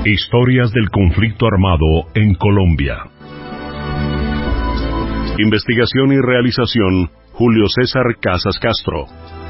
Historias del conflicto armado en Colombia. Investigación y realización, Julio César Casas Castro.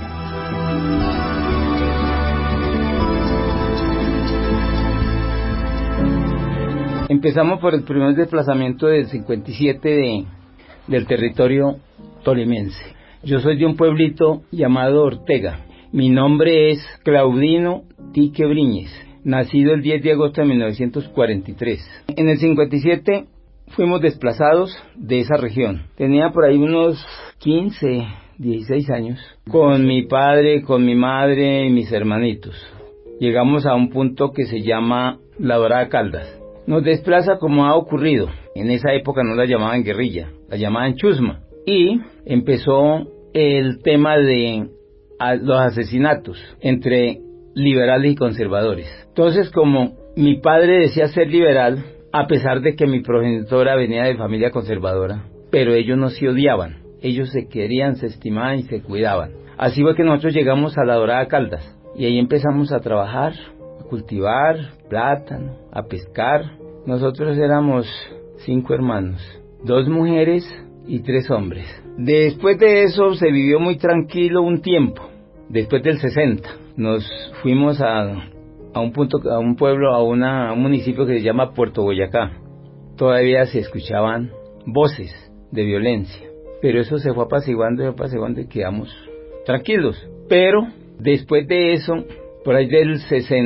Empezamos por el primer desplazamiento del 57 del territorio tolimense. Yo soy de un pueblito llamado Ortega. Mi nombre es Claudino Tique Briñes, nacido el 10 de agosto de 1943. En el 57 fuimos desplazados de esa región. Tenía por ahí unos 15, 16 años, con mi padre, con mi madre y mis hermanitos. Llegamos a un punto que se llama La Dorada Caldas. Nos desplaza como ha ocurrido. En esa época no la llamaban guerrilla, la llamaban chusma. Y empezó el tema de los asesinatos entre liberales y conservadores. Entonces, como mi padre decía ser liberal, a pesar de que mi progenitora venía de familia conservadora, pero ellos no se odiaban, ellos se querían, se estimaban y se cuidaban. Así fue que nosotros llegamos a La Dorada Caldas y ahí empezamos a trabajar, a cultivar plátano, a pescar. Nosotros éramos 5 hermanos, 2 mujeres y 3 hombres. Después de eso se vivió muy tranquilo un tiempo. Después del 60 nos fuimos a un pueblo, a un municipio que se llama Puerto Boyacá. Todavía se escuchaban voces de violencia, pero eso se fue apaciguando y quedamos tranquilos. Pero después de eso, por ahí del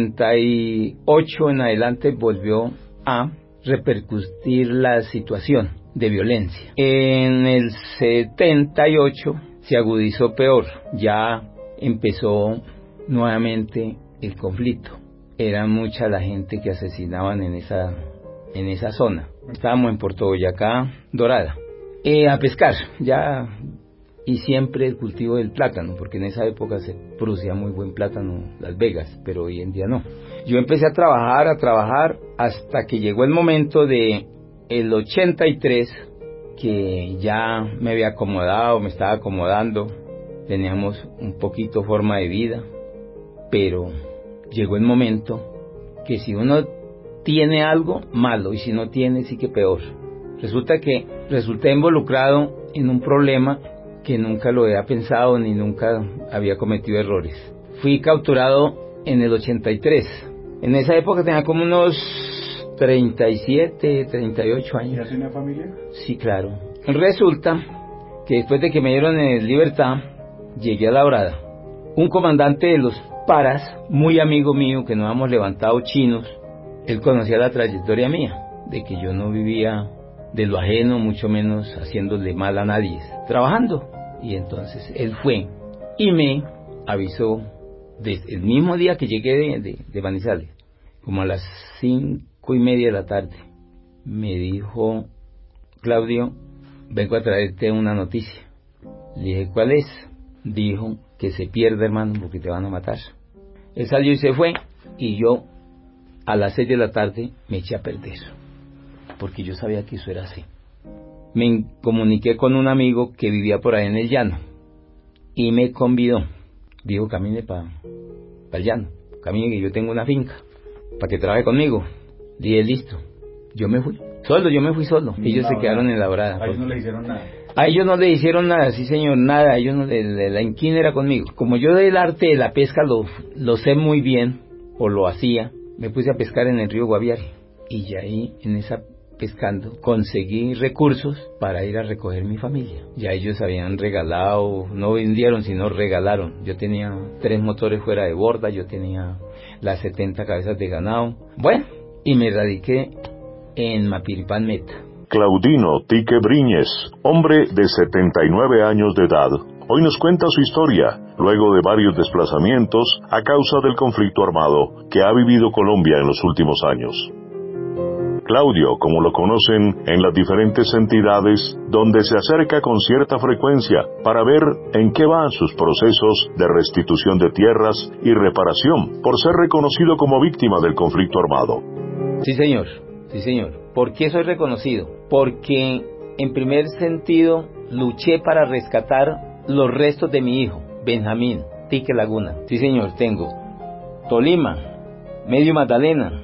68 en adelante, volvió a repercutir la situación de violencia. En el 78 se agudizó peor, ya empezó nuevamente el conflicto. Era mucha la gente que asesinaban en esa zona. Estábamos en Puerto Boyacá, Dorada, a pescar, ya, y siempre el cultivo del plátano, porque en esa época se producía muy buen plátano, Las Vegas, pero hoy en día no. Yo empecé a trabajar, hasta que llegó el momento de el 83, que ya me había acomodado, me estaba acomodando, teníamos un poquito forma de vida, pero llegó el momento que si uno tiene algo, malo, y si no tiene, sí que peor. Resulté involucrado en un problema que nunca lo había pensado ni nunca había cometido errores. Fui capturado en el 83. En esa época tenía como unos 37, 38 años. ¿Ya tenía familia? Sí, claro. Resulta que después de que me dieron en libertad, llegué a La Dorada. Un comandante de los Paras, muy amigo mío, que nos habíamos levantado chinos, él conocía la trayectoria mía, de que yo no vivía de lo ajeno, mucho menos haciéndole mal a nadie, trabajando. Y entonces él fue y me avisó desde el mismo día que llegué de Manizales, como a las 5:30 de la tarde. Me dijo: Claudio, vengo a traerte una noticia. Le dije: ¿cuál es? Dijo: que se pierde, hermano, porque te van a matar. Él salió y se fue, y yo a las 6 de la tarde me eché a perder, porque yo sabía que eso era así. Me comuniqué con un amigo que vivía por ahí en el llano y me convidó. Dijo: camine para el llano, camine, que yo tengo una finca, para que trabaje conmigo. Dije: listo. Yo me fui solo. Ellos se quedaron en La Dorada. A ellos no le hicieron nada. A ellos no le hicieron nada, sí señor, nada. Ellos no, la inquina era conmigo. Como yo del arte de la pesca lo sé muy bien, o lo hacía, me puse a pescar en el río Guaviare. Y ya ahí, en esa pescando, conseguí recursos para ir a recoger mi familia. Ya ellos habían regalado, no vendieron, sino regalaron. Yo tenía 3 motores fuera de borda, yo tenía las 70 cabezas de ganado. Bueno, y me radiqué en Mapiripán Meta. Claudino Tique Briñes, hombre de 79 años de edad, hoy nos cuenta su historia, luego de varios desplazamientos a causa del conflicto armado que ha vivido Colombia en los últimos años. Claudio, como lo conocen en las diferentes entidades, donde se acerca con cierta frecuencia para ver en qué van sus procesos de restitución de tierras y reparación, por ser reconocido como víctima del conflicto armado. Sí señor. ¿Por qué soy reconocido? Porque, en primer sentido, luché para rescatar los restos de mi hijo, Benjamín Tique Laguna. Sí señor, tengo Tolima, Medio Magdalena,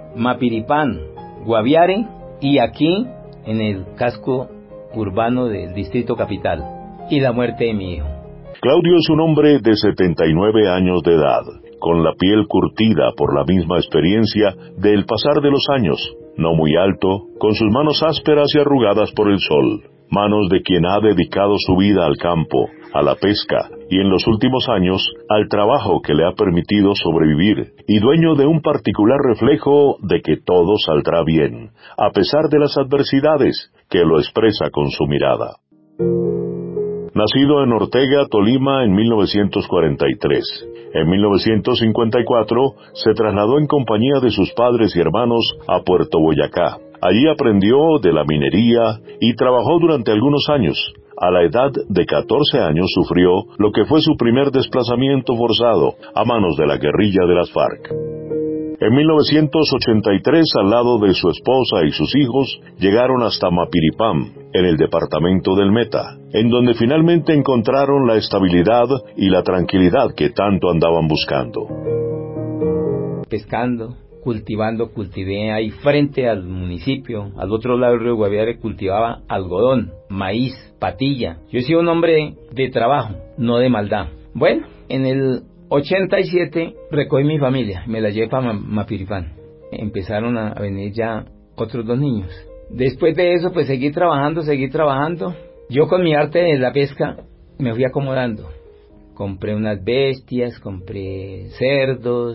Mapiripán, Guaviare y aquí en el casco urbano del Distrito Capital. Y la muerte de mi hijo. Claudio es un hombre de 79 años de edad, con la piel curtida por la misma experiencia del pasar de los años, no muy alto, con sus manos ásperas y arrugadas por el sol, manos de quien ha dedicado su vida al campo, a la pesca y en los últimos años al trabajo que le ha permitido sobrevivir, y dueño de un particular reflejo de que todo saldrá bien, a pesar de las adversidades, que lo expresa con su mirada. Nacido en Ortega, Tolima, en 1943. En 1954 se trasladó en compañía de sus padres y hermanos a Puerto Boyacá. Allí aprendió de la minería y trabajó durante algunos años. A la edad de 14 años sufrió lo que fue su primer desplazamiento forzado a manos de la guerrilla de las FARC. En 1983, al lado de su esposa y sus hijos, llegaron hasta Mapiripán, en el departamento del Meta, en donde finalmente encontraron la estabilidad y la tranquilidad que tanto andaban buscando. Pescando, cultivé ahí frente al municipio, al otro lado del río Guaviare, cultivaba algodón, maíz, patilla. Yo he sido un hombre de trabajo, no de maldad. Bueno, en el 87 recogí mi familia, me la llevé para Mapiripán. Empezaron a venir ya otros 2 niños. Después de eso, pues seguí trabajando. Yo con mi arte de la pesca me fui acomodando. Compré unas bestias, compré cerdos,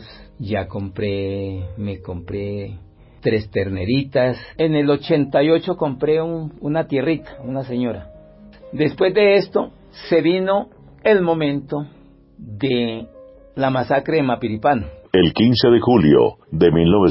me compré 3 terneritas. En el 88 compré una tierrita, una señora. Después de esto, se vino el momento de la masacre de Mapiripán. El 15 de julio de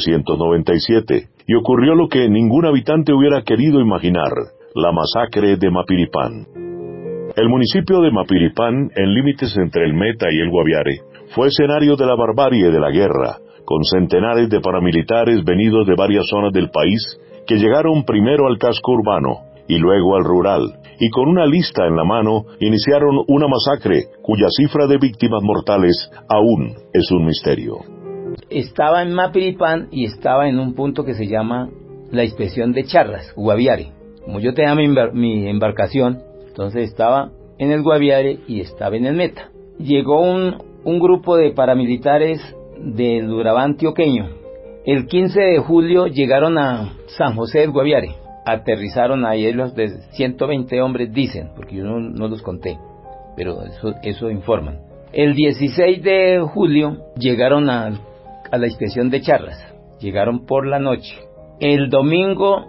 1997, y ocurrió lo que ningún habitante hubiera querido imaginar, la masacre de Mapiripán. El municipio de Mapiripán, en límites entre el Meta y el Guaviare, fue escenario de la barbarie de la guerra, con centenares de paramilitares venidos de varias zonas del país, que llegaron primero al casco urbano y luego al rural, y con una lista en la mano iniciaron una masacre cuya cifra de víctimas mortales aún es un misterio. Estaba en Mapiripán y estaba en un punto que se llama la inspección de Charras, Guaviare. Como yo tenía mi embarcación, entonces estaba en el Guaviare y estaba en el Meta. Llegó un grupo de paramilitares del Urabá antioqueño. El 15 de julio llegaron a San José del Guaviare. Aterrizaron ahí los de 120 hombres, dicen, porque yo no los conté, pero eso informan. El 16 de julio llegaron a la inspección de Charras, llegaron por la noche. El domingo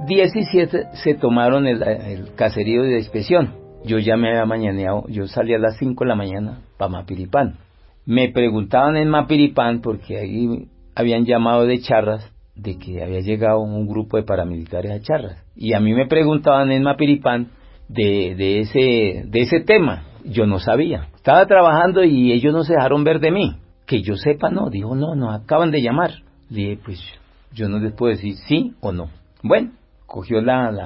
17 se tomaron el caserío de inspección. Yo ya me había mañaneado, yo salí a las 5 de la mañana para Mapiripán. Me preguntaban en Mapiripán, porque ahí habían llamado de Charras, de que había llegado un grupo de paramilitares a Charras. Y a mí me preguntaban en Mapiripán de ese tema. Yo no sabía. Estaba trabajando y ellos no se dejaron ver de mí. Que yo sepa, no. Dijo, no, acaban de llamar. Le dije, pues yo no les puedo decir sí o no. Bueno, cogió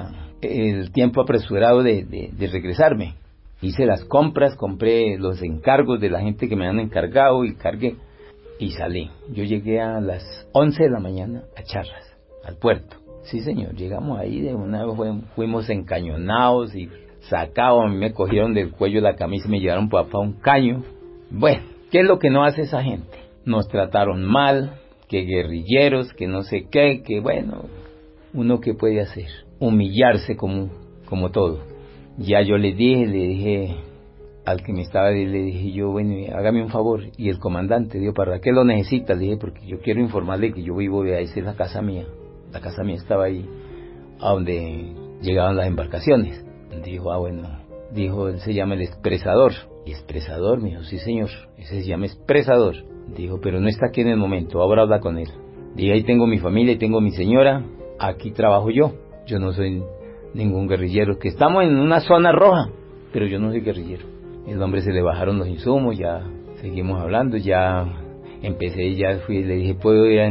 el tiempo apresurado de regresarme. Hice las compras, compré los encargos de la gente que me han encargado y cargué. Y salí. Yo llegué a las 11 de la mañana a Charras, al puerto. Sí, señor, llegamos ahí, de una vez fuimos encañonados y sacados. A mí me cogieron del cuello la camisa y me llevaron para un caño. Bueno, ¿qué es lo que no hace esa gente? Nos trataron mal, que guerrilleros, que no sé qué, que bueno, ¿uno qué puede hacer? Humillarse como todo. Ya yo le dije al que me estaba, le dije yo, bueno, hágame un favor. Y el comandante dijo, ¿para qué lo necesita? Le dije, porque yo quiero informarle que yo vivo ahí, esa es la casa mía. La casa mía estaba ahí, a donde llegaban las embarcaciones. Dijo, bueno, dijo, él se llama el expresador. ¿Y expresador? Me dijo, sí señor, ese se llama expresador. Dijo, pero no está aquí en el momento, ahora habla con él. Dije, ahí tengo mi familia, ahí tengo mi señora, aquí trabajo yo no soy ningún guerrillero, que estamos en una zona roja, pero yo no soy guerrillero. El hombre se le bajaron los insumos, ya seguimos hablando, ya empecé, ya fui, le dije, ¿puedo ir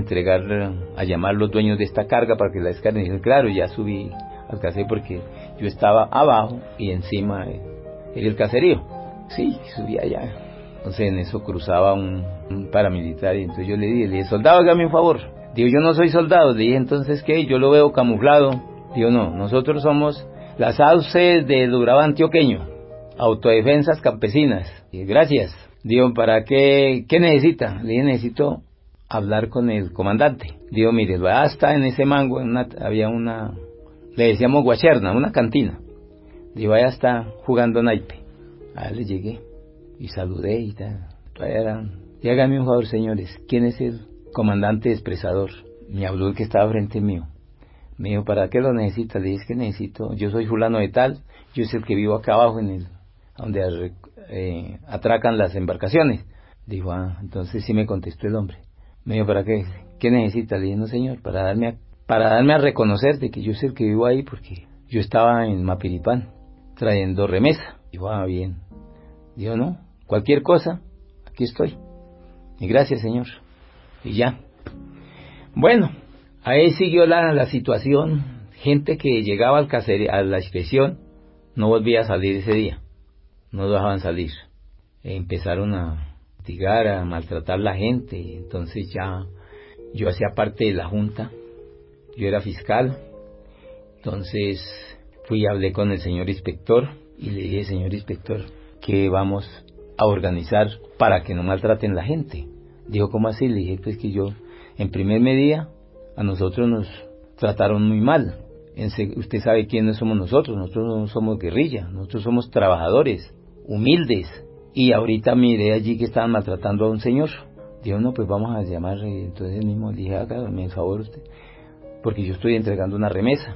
a llamar a los dueños de esta carga para que la descarguen? Y dije, claro, ya subí al caserío porque yo estaba abajo y encima era el caserío. Sí, subí allá. Entonces en eso cruzaba un paramilitar y entonces yo le dije, soldado, hágame un favor, Digo, yo no soy soldado. Le dije, entonces, ¿qué? Yo lo veo camuflado. Digo, no, nosotros somos las AUCE del Urabá antioqueño, Autodefensas Campesinas. Y gracias. Digo, ¿para qué? ¿Qué necesita? Le dije, necesito hablar con el comandante. Digo, mire, está en ese mango, había una, le decíamos guacherna, una cantina. Digo, allá está jugando naipe. Allá le llegué y saludé y tal. Y hágame un favor, señores, ¿quién es el comandante expresador? Me habló el que estaba frente mío. Me dijo, ¿para qué lo necesita? Le dije, es que necesito, yo soy fulano de tal, yo soy el que vivo acá abajo donde atracan las embarcaciones. Dijo, entonces sí me contestó el hombre. Me dijo, ¿para qué? ¿Qué necesita? Le dije, no señor, para darme a reconocer de que yo soy el que vivo ahí, porque yo estaba en Mapiripán trayendo remesa. Dijo, bien. Dijo, no, cualquier cosa, aquí estoy. Y gracias, señor. Y ya. Bueno, ahí siguió la situación. Gente que llegaba a la inspección no volvía a salir ese día. No dejaban salir. Empezaron a hostigar, a maltratar a la gente. Entonces ya yo hacía parte de la junta. Yo era fiscal. Entonces fui y hablé con el señor inspector y le dije, señor inspector, ¿qué vamos a organizar para que no maltraten la gente? Dijo, ¿cómo así? Le dije, pues que yo, en primer medida, a nosotros nos trataron muy mal. Usted sabe quiénes somos nosotros no somos guerrilla, nosotros somos trabajadores, humildes. Y ahorita miré allí que estaban maltratando a un señor. Dijo, no, pues vamos a llamar. Entonces él mismo le dije, hágame el favor usted, porque yo estoy entregando una remesa.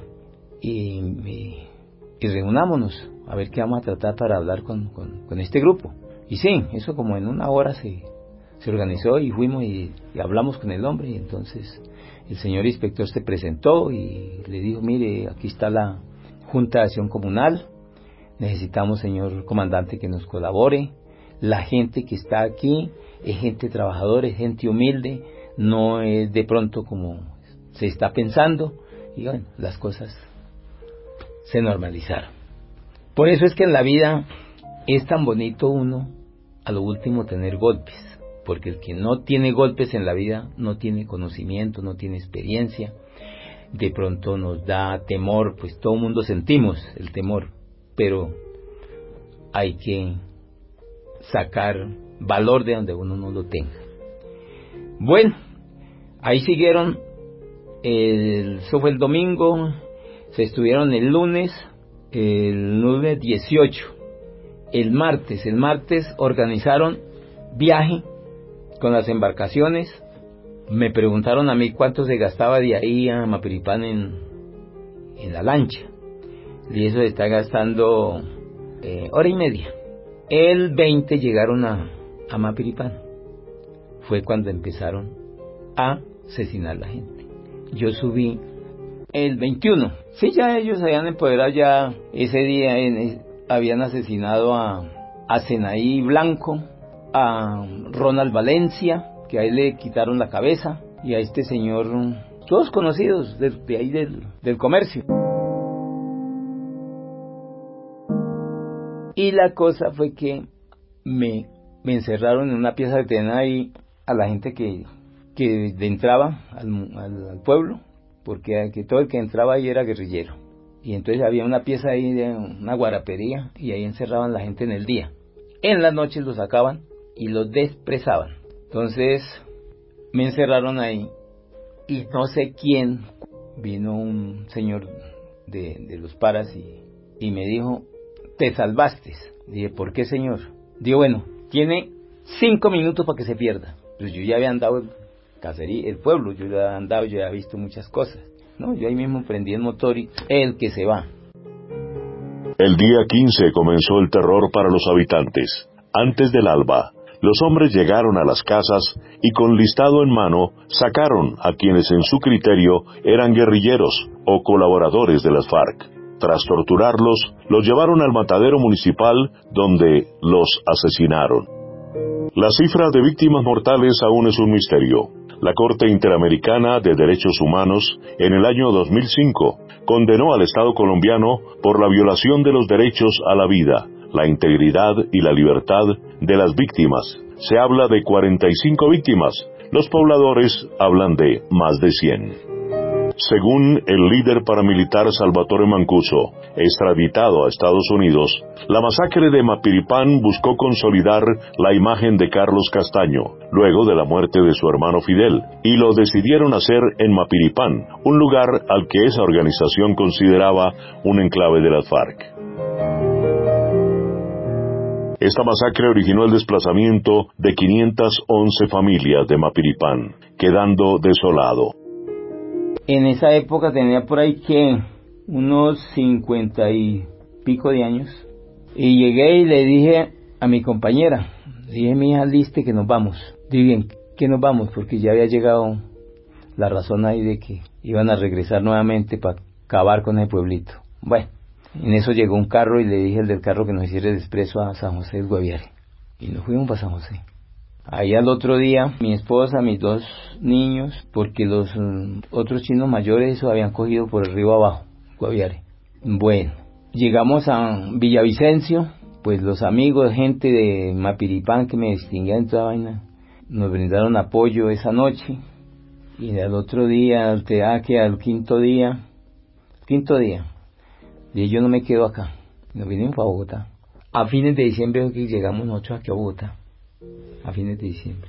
Y reunámonos a ver qué vamos a tratar para hablar con este grupo. Y sí, eso como en una hora se organizó y fuimos y hablamos con el hombre. Y entonces el señor inspector se presentó y le dijo, mire, aquí está la Junta de Acción Comunal, necesitamos, señor comandante, que nos colabore. La gente que está aquí es gente trabajadora, es gente humilde, no es de pronto como se está pensando. Y bueno, las cosas se normalizaron. Por eso es que en la vida es tan bonito uno, a lo último, tener golpes, porque el que no tiene golpes en la vida no tiene conocimiento, no tiene experiencia. De pronto nos da temor, pues todo el mundo sentimos el temor, pero hay que sacar valor de donde uno no lo tenga. Bueno, ahí siguieron, eso fue el domingo, se estuvieron el lunes 18, el martes organizaron viaje con las embarcaciones. Me preguntaron a mí cuánto se gastaba de ahí a Mapiripán en la lancha, y eso se está gastando hora y media. El 20 llegaron a Mapiripán, fue cuando empezaron a asesinar a la gente. Yo subí el 21. Sí, ya ellos habían empoderado, ya ese día habían asesinado a Zenaí Blanco, a Ronald Valencia, que a él le quitaron la cabeza, y a este señor, todos conocidos de ahí del comercio. Y la cosa fue que me encerraron en una pieza que tenían ahí a la gente que entraba al pueblo, porque todo el que entraba ahí era guerrillero. Y entonces había una pieza ahí de una guarapería, y ahí encerraban la gente en el día. En las noches los sacaban y los despresaban. Entonces me encerraron ahí, y no sé quién, vino un señor de los paras y me dijo, te salvaste. Dije, ¿por qué, señor? Digo, bueno, tiene 5 minutos para que se pierda. Pues yo ya había andado el pueblo, yo ya había andado, yo ya había visto muchas cosas. No, yo ahí mismo prendí el motor y el que se va. El día 15 comenzó el terror para los habitantes. Antes del alba, los hombres llegaron a las casas y con listado en mano sacaron a quienes en su criterio eran guerrilleros o colaboradores de las FARC. Tras torturarlos, los llevaron al matadero municipal, donde los asesinaron. La cifra de víctimas mortales aún es un misterio. La Corte Interamericana de Derechos Humanos, en el año 2005, condenó al Estado colombiano por la violación de los derechos a la vida, la integridad y la libertad de las víctimas. Se habla de 45 víctimas, Los pobladores hablan de más de 100. Según el líder paramilitar Salvatore Mancuso, extraditado a Estados Unidos, la masacre de Mapiripán buscó consolidar la imagen de Carlos Castaño, luego de la muerte de su hermano Fidel, y lo decidieron hacer en Mapiripán, un lugar al que esa organización consideraba un enclave de las FARC. Esta masacre originó el desplazamiento de 511 familias de Mapiripán, quedando desolado. En esa época tenía por ahí que unos 50 y pico de años. Y llegué y le dije a mi compañera, dije, mi hija, liste que nos vamos. Dije, bien, que nos vamos, porque ya había llegado la razón ahí de que iban a regresar nuevamente para acabar con el pueblito. Bueno, en eso llegó un carro y le dije al del carro que nos hiciera el expreso a San José del Guaviare. Y nos fuimos para San José. Ahí al otro día, mi esposa, mis 2 niños, porque los otros chinos mayores eso habían cogido por el río abajo, Guaviare. Bueno, llegamos a Villavicencio, pues los amigos, gente de Mapiripán que me distinguían en toda vaina, nos brindaron apoyo esa noche. Y al otro día, al quinto día, dije, yo no me quedo acá. Nos vinimos para Bogotá. A fines de diciembre que llegamos nosotros aquí a Bogotá. A fines de diciembre.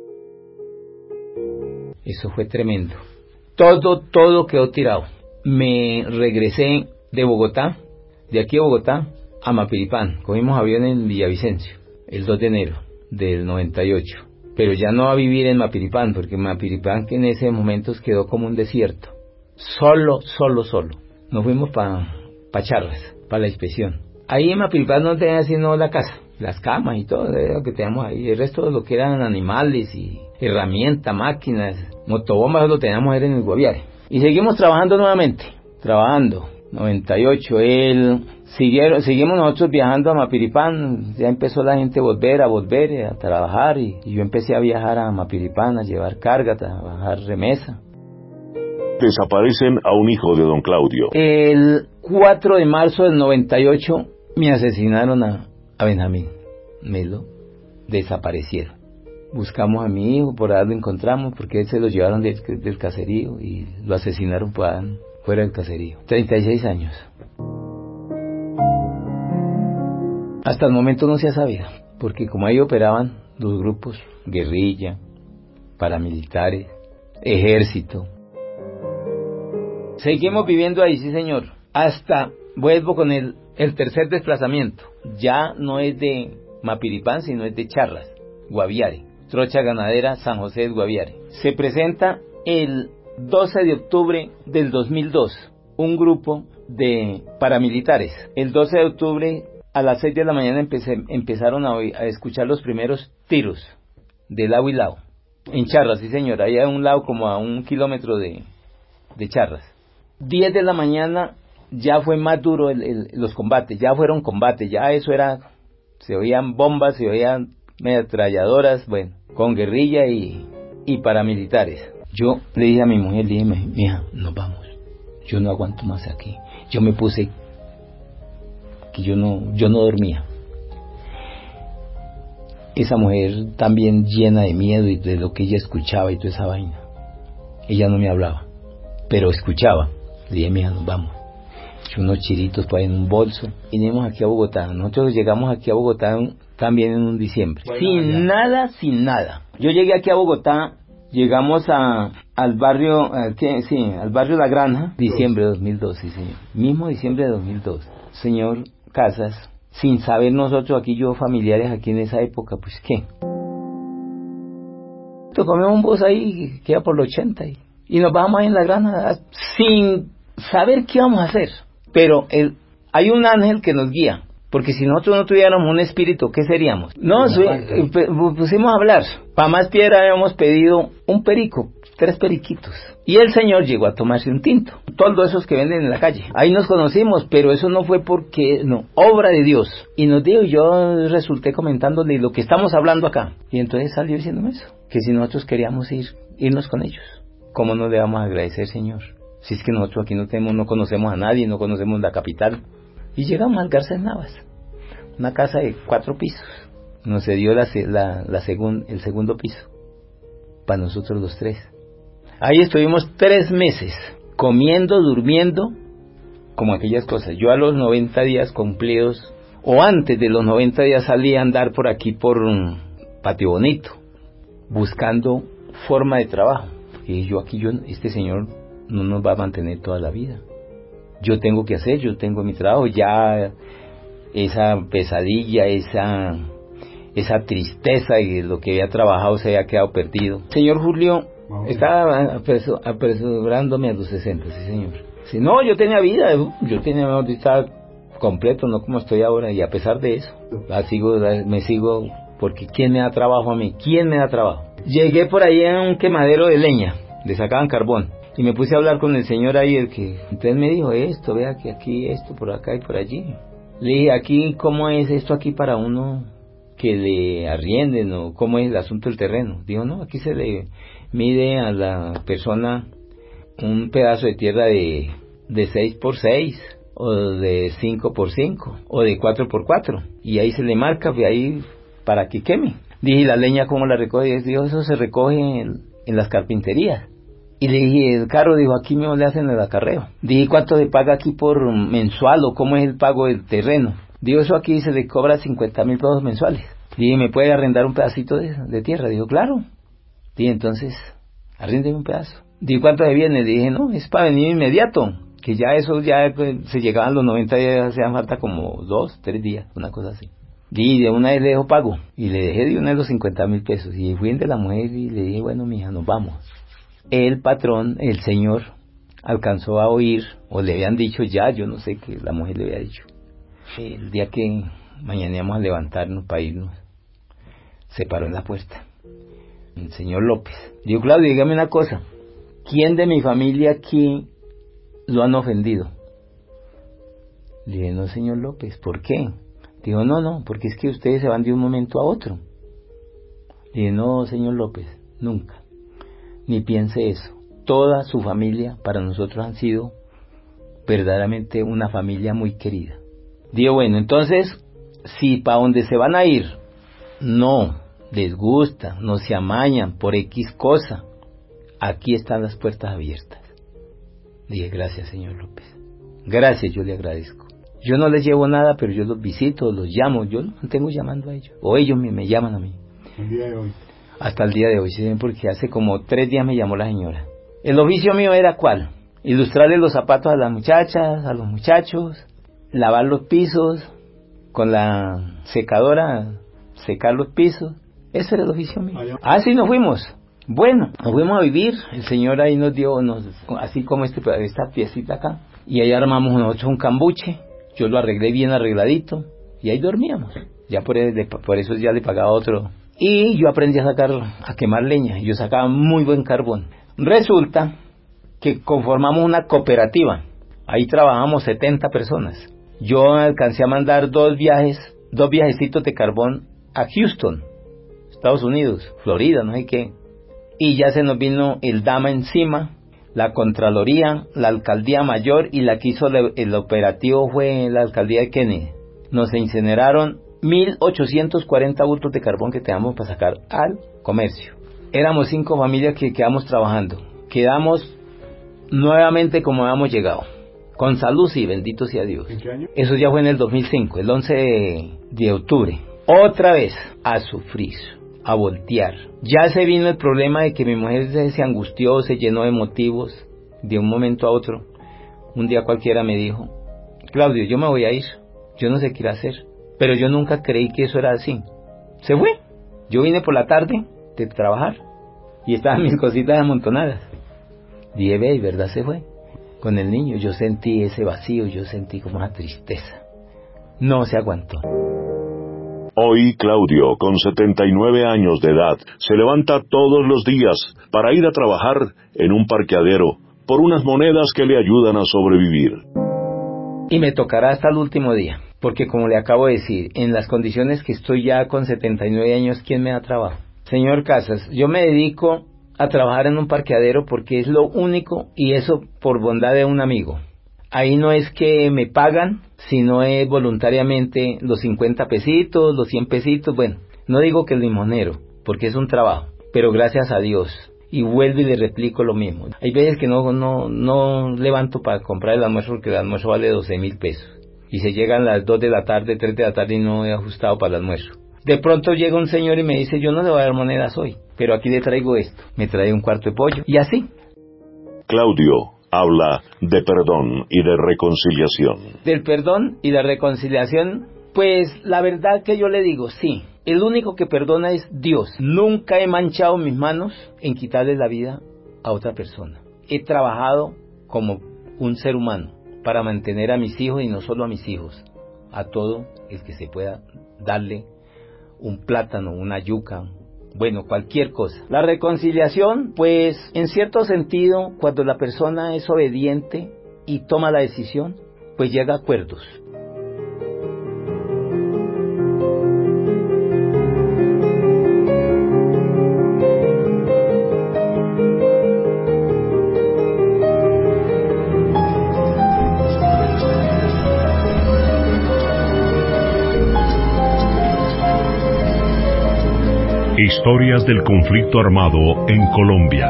Eso fue tremendo. Todo quedó tirado. Me regresé de Bogotá, de aquí a Bogotá, a Mapiripán. Cogimos avión en Villavicencio, el 2 de enero del 98. Pero ya no a vivir en Mapiripán, porque Mapiripán que en ese momento quedó como un desierto. Solo. Nos fuimos para Charras, para la inspección. Ahí en Mapiripán no tenía sino la casa, las camas y todo lo que teníamos ahí. El resto de lo que eran animales y herramientas, máquinas, motobombas, lo teníamos era en el Guaviare. Y seguimos trabajando nuevamente, 98. Seguimos nosotros viajando a Mapiripán, ya empezó la gente a volver a trabajar y yo empecé a viajar a Mapiripán, a llevar carga, a trabajar remesa. Desaparecen a un hijo de don Claudio. El 4 de marzo del 98 me asesinaron a Benjamín. Me lo desaparecieron. Buscamos a mi hijo, por ahí lo encontramos, porque él se lo llevaron del caserío y lo asesinaron fuera del caserío. 36 años. Hasta el momento no se ha sabido, porque como ahí operaban los grupos, guerrilla, paramilitares, ejército. Seguimos viviendo ahí, sí señor, hasta, vuelvo con el tercer desplazamiento, ya no es de Mapiripán, sino es de Charras, Guaviare, trocha ganadera San José del Guaviare. Se presenta el 12 de octubre del 2002, un grupo de paramilitares. El 12 de octubre a las 6 de la mañana empezaron a escuchar los primeros tiros, de lado y lado, en Charras, sí señor, ahí a un lado como a 1 kilómetro de Charras. 10 de la mañana ya fue más duro los combates, ya fueron combates, ya eso era, se oían bombas, se oían ametralladoras, bueno, con guerrilla y paramilitares. Yo le dije a mi mujer, le dije, mija, nos vamos, yo no aguanto más aquí. Yo me puse que yo no dormía. Esa mujer también llena de miedo y de lo que ella escuchaba y toda esa vaina. Ella no me hablaba, pero escuchaba. Le dije, mija, nos vamos. Eché unos chiritos para en un bolso. Vinimos aquí a Bogotá. Nosotros llegamos aquí a Bogotá también en un diciembre. Bueno, sin nada. Yo llegué aquí a Bogotá, llegamos al barrio, al barrio La Granja, diciembre de 2002, sí señor. Mismo diciembre de 2002. Señor Casas, sin saber nosotros aquí, yo familiares aquí en esa época, pues ¿qué? Tomamos un bus ahí, que queda por los 80 y nos bajamos ahí en La Granja sin saber qué vamos a hacer. Pero hay un ángel que nos guía, porque si nosotros no tuviéramos un espíritu, ¿qué seríamos? Pusimos a hablar. Para más piedra habíamos pedido un perico, 3 periquitos. Y el señor llegó a tomarse un tinto. Todos esos que venden en la calle. Ahí nos conocimos, pero eso no fue obra de Dios. Y nos dijo, yo resulté comentándole lo que estamos hablando acá. Y entonces salió diciéndome eso, que si nosotros queríamos irnos con ellos, ¿cómo no le vamos a agradecer, Señor? Si es que nosotros aquí no conocemos a nadie, no conocemos la capital. Y llegamos al Garcés Navas, una casa de 4 pisos. Nos cedió el segundo piso. para nosotros los tres. Ahí estuvimos 3 meses, comiendo, durmiendo, como aquellas cosas. Yo a los 90 días cumplidos, o antes de los 90 días, salí a andar por aquí, por Patio Bonito, buscando forma de trabajo. Y este señor no nos va a mantener toda la vida. Yo tengo que hacer, yo tengo mi trabajo, ya esa pesadilla, esa tristeza de lo que había trabajado se había quedado perdido. Señor Julio, estaba apresurándome a los 60, sí señor. Si no, yo tenía vida, estaba completo, no como estoy ahora, y a pesar de eso, me sigo, porque ¿quién me da trabajo a mí? ¿Quién me da trabajo? Llegué por ahí a un quemadero de leña, le sacaban carbón, y me puse a hablar con el señor ahí, entonces me dijo esto, vea que aquí esto, por acá y por allí. Le dije, aquí, ¿cómo es esto aquí para uno que le arrienden, o cómo es el asunto del terreno? Dijo, no, aquí se le mide a la persona un pedazo de tierra de 6x6, o de 5x5, o de 4x4, y ahí se le marca, ahí para que queme. Dije, ¿la leña cómo la recoge? Dijo, eso se recoge en las carpinterías. Y le dije, el carro, dijo, aquí mismo le hacen el acarreo. Dije, ¿cuánto se paga aquí por mensual, o cómo es el pago del terreno? Dijo, eso aquí se le cobra 50,000 pesos mensuales. Dije, ¿me puede arrendar un pedacito de tierra? Dijo, claro. Dije, entonces, arréndeme un pedazo. Dije, ¿cuánto se viene? Dije, no, es para venir inmediato, que ya eso, se llegaban los 90 días, hacían falta como 2, 3 días, una cosa así. Dije, de una vez le dejo pago, y le dejé de una vez los 50,000 pesos, y fui de la mujer y le dije, bueno, mija, nos vamos. El patrón, el señor, alcanzó a oír, o le habían dicho ya, yo no sé qué la mujer le había dicho. El día que mañana íbamos a levantarnos para irnos, se paró en la puerta el señor López. Dijo, Claudio, dígame una cosa, ¿quién de mi familia aquí lo han ofendido? Le dije, no, señor López, ¿por qué? Dijo, no, porque es que ustedes se van de un momento a otro. Le dije, no, señor López, nunca. Ni piense eso. Toda su familia para nosotros han sido verdaderamente una familia muy querida. Digo, bueno, entonces, si para donde se van a ir no les gusta, no se amañan por X cosa, aquí están las puertas abiertas. Dije, gracias, señor López. Gracias, yo le agradezco. Yo no les llevo nada, pero yo los visito, los llamo, yo los mantengo llamando a ellos, o ellos me llaman a mí. El día de hoy. Hasta el día de hoy, ¿sí? Porque hace como 3 días me llamó la señora. El oficio mío era ¿cuál? Ilustrarle los zapatos a las muchachas, a los muchachos, lavar los pisos, con la secadora, secar los pisos. Ese era el oficio mío. Sí, nos fuimos. Bueno, nos fuimos a vivir. El señor ahí nos dio, así como esta piecita acá. Y ahí armamos nosotros un cambuche. Yo lo arreglé bien arregladito. Y ahí dormíamos. Ya por eso ya le pagaba otro. Y yo aprendí a quemar leña. Yo sacaba muy buen carbón. Resulta que conformamos una cooperativa. Ahí trabajamos 70 personas. Yo alcancé a mandar 2 viajecitos de carbón a Houston, Estados Unidos, Florida, no sé qué. Y ya se nos vino el DAMA encima, la Contraloría, la Alcaldía Mayor, y la que hizo el operativo fue la Alcaldía de Kennedy. Nos incineraron 1,840 bultos de carbón que teníamos para sacar al comercio. Éramos 5 familias que quedamos trabajando. Quedamos nuevamente como habíamos llegado. Con salud, sí, bendito sea Dios. ¿En qué año? Eso ya fue en el 2005, el 11 de octubre. Otra vez a sufrir, a voltear. Ya se vino el problema de que mi mujer se angustió, se llenó de motivos de un momento a otro. Un día cualquiera me dijo, Claudio, yo me voy a ir, yo no sé qué ir a hacer. Pero yo nunca creí que eso era así. Se fue. Yo vine por la tarde de trabajar y estaban mis cositas amontonadas. Dije, ve, y verdad se fue. Con el niño yo sentí ese vacío, yo sentí como una tristeza. No se aguantó. Hoy Claudio, con 79 años de edad, se levanta todos los días para ir a trabajar en un parqueadero por unas monedas que le ayudan a sobrevivir. Y me tocará hasta el último día, porque como le acabo de decir, en las condiciones que estoy ya con 79 años, ¿quién me da trabajo? Señor Casas, yo me dedico a trabajar en un parqueadero porque es lo único, y eso por bondad de un amigo. Ahí no es que me pagan, sino es voluntariamente los 50 pesitos, los 100 pesitos, bueno, no digo que el limonero, porque es un trabajo, pero gracias a Dios. Y vuelvo y le replico lo mismo. Hay veces que no levanto para comprar el almuerzo porque el almuerzo vale 12.000 pesos. Y se llegan las 2 de la tarde, 3 de la tarde y no he ajustado para el almuerzo. De pronto llega un señor y me dice, yo no le voy a dar monedas hoy, pero aquí le traigo esto. Me trae un cuarto de pollo. Y así. Claudio habla de perdón y de reconciliación. Del perdón y la reconciliación, pues la verdad que yo le digo, sí. El único que perdona es Dios. Nunca he manchado mis manos en quitarle la vida a otra persona. He trabajado como un ser humano para mantener a mis hijos y no solo a mis hijos, a todo el que se pueda darle un plátano, una yuca, bueno, cualquier cosa. La reconciliación, pues en cierto sentido, cuando la persona es obediente y toma la decisión, pues llega a acuerdos. Historias del conflicto armado en Colombia.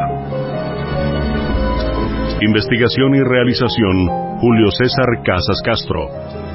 Investigación y realización, Julio César Casas Castro.